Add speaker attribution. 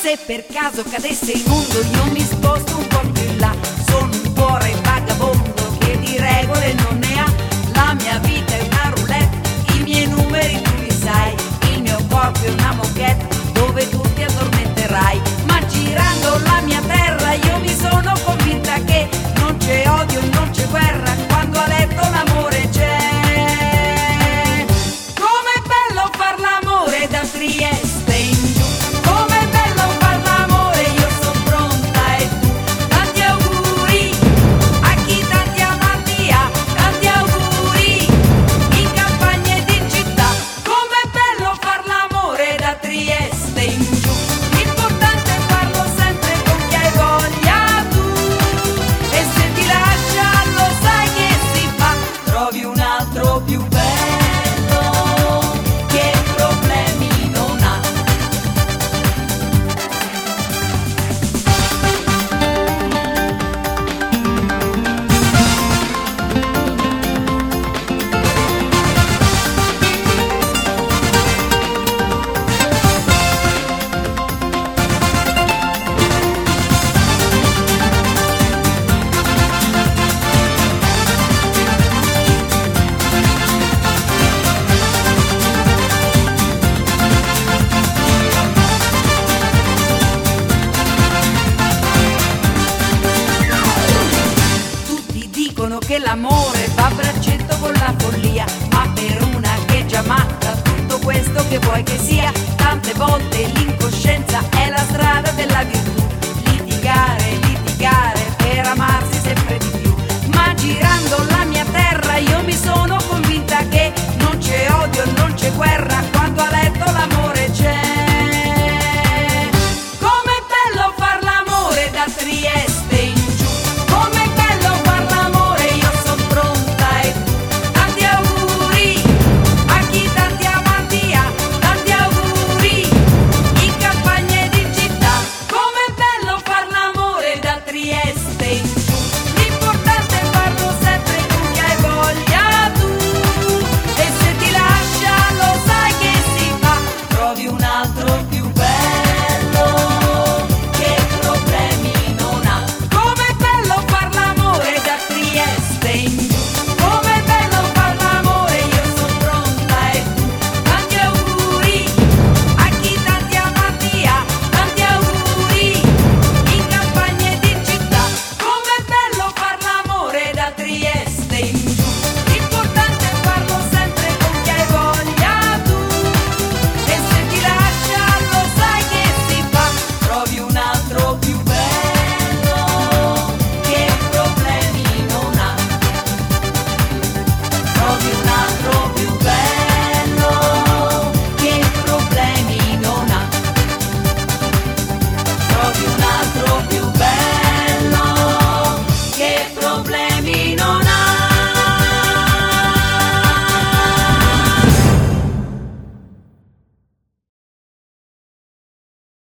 Speaker 1: Se per caso cadesse il mondo io mi sposto un po' più in là. Sono un cuore vagabondo che di regole non ne ha. La mia vita è una roulette, i miei numeri tu li sai. Il mio corpo è una moquette dove tu ti addormenterai. Ma girando la mia terra io mi sono convinta che non c'è odio, non c'è guerra quando a letto l'amore c'è. Com'è bello far l'amore da Trieste in giù. Com'è bello far l'amore, io sono pronta e tu. Tanti auguri a chi tanti amanti ha. Tanti auguri in campagna ed in città. Com'è bello far l'amore da Trieste in giù. L'importante è farlo sempre con chi hai voglia tu. E se ti lascia lo sai che si fa. Trovi un altro più bello che problemi non ha. Tutti dicono che l'amore va a braccetto con la follia, ma per una che è già matta tutto questo che vuoi che sia. Tante volte l'incoscienza è la strada della virtù. Litigare, litigare per amarsi sempre di più. Ma girando la mia terra io mi sono convinta che non c'è odio, non c'è guerra quando a letto l'amore c'è. Com'è bello far l'amore da Trieste in giù. Com'è bello far l'amore, io sono pronta e tu. Tanti auguri a chi tanti amanti ha. Tanti auguri in campagna ed in città. Com'è bello far l'amore da Trieste in giù. L'importante è farlo sempre con chi hai voglia tu. E se ti lascia lo sai che si fa. Trovi un altro più bello che problemi non ha. Com'è bello far l'amore da Trieste in giù.